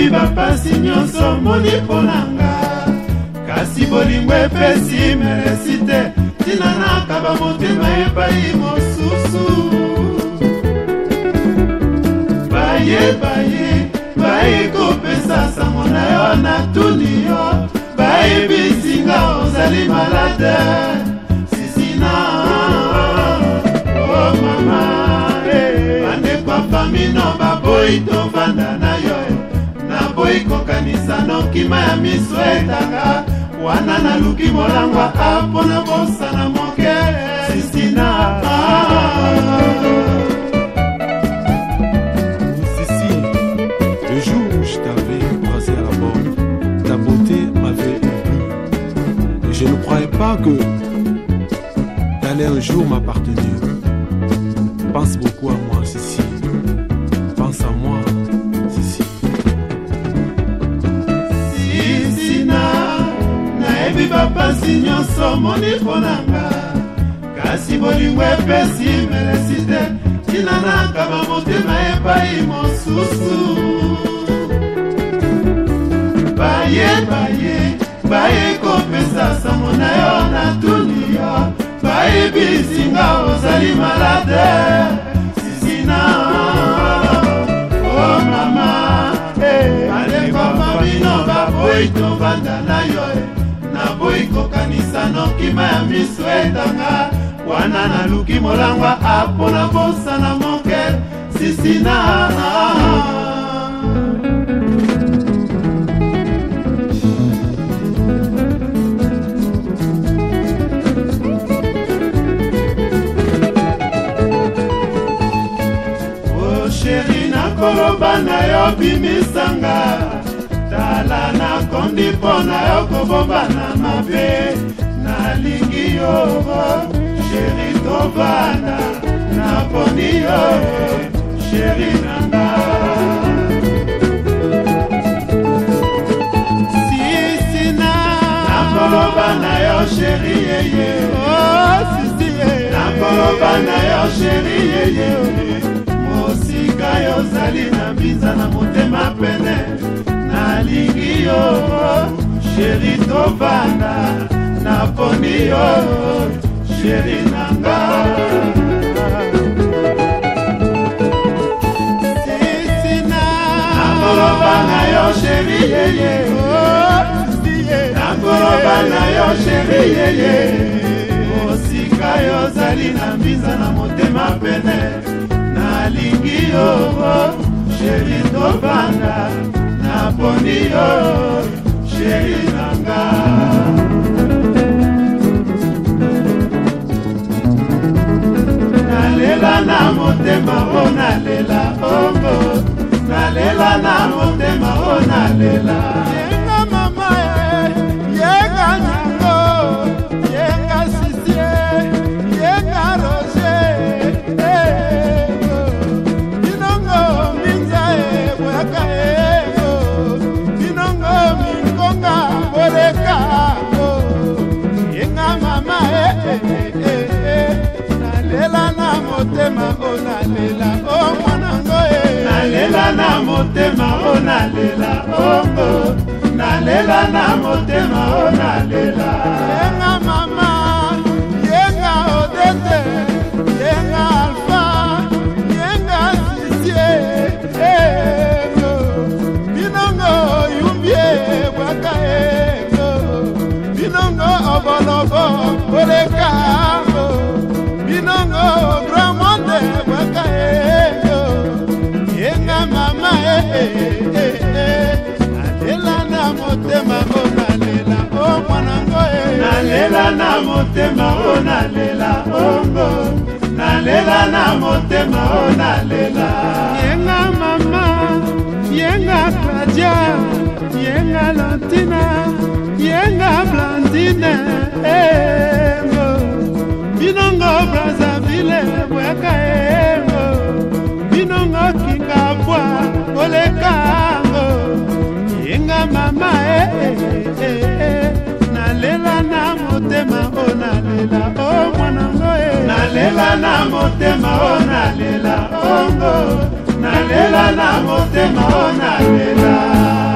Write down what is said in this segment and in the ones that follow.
nayebi bapasi nyonso moni mponanga kasi bolingo epesi meresi te tina nakaba motema epai mosusu baye kopesa sango na yo natuni yo bayebisinga ozali malade sisina o mama bandekwa famino baboyi tovanda na yo naboyi kokanisa nokima ya miso etanga wana naluki molangwa apona bosana moke sisina Je ne croyais pas que t'allais un jour m'appartenir. Pense beaucoup à moi, Sissi. Pense à moi, Sissi. Sissi nayebi bapasi nyonso moni mponanga kasi bolingo epesi meresi te tina nakaba motema epai mosusu baye kopesa sango na yo natuni yo bayebisinga ozali malade sisina o mama balekoma bino baboyi tovanda na yo naboyi kokanisa nokima ya miso etanga wana naluki molangwa apona bosana moke sisina koloba na yo bimisanga tala nakondi mpo na yo kobobana mabe nalingi yo sheri tovanda naponi yo sheri nanga sisina nakoloba na yo sheri yeye nakoloba na yo sheri yeye mosika yozali na mbiza na motema pene nalingi yo sheri tovanda naponi yo sheri nanga sisina nakoloba na yo sheri yeye nakoloba na yo sheri yeye mosika yozali na mbiza na motema pene nalingi yo sheri tovanda naponi yo sheri nanga nalela na motema o nalela ongo nalela na motema o nalela yenga mama yenga nyango yenga sisie yenga roje nalela na motema o nalela o mwanango nalela na motema o nalela ongo nalela na motema o nalela yenga mama yenga odete yenga alfa yenga sisie binongo yumbie bwaka binongo obolobo olekambo binongo gramonde bwaka yenga mama nalela na motema o nalela o mwanango nalela na motema o nalela ongo nalela na motema o nalela yenga mama yenga Claudia yenga Lantina yenga Blandine binongo Brazzaville bweka binongo Kingabwa olekango yenga mama nalela na motema o nalela o mwanango nalela na motema o nalela ongo nalela na motema o nalela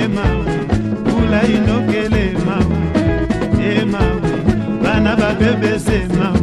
mawe pula inokele mawe mawe bana babebese mawe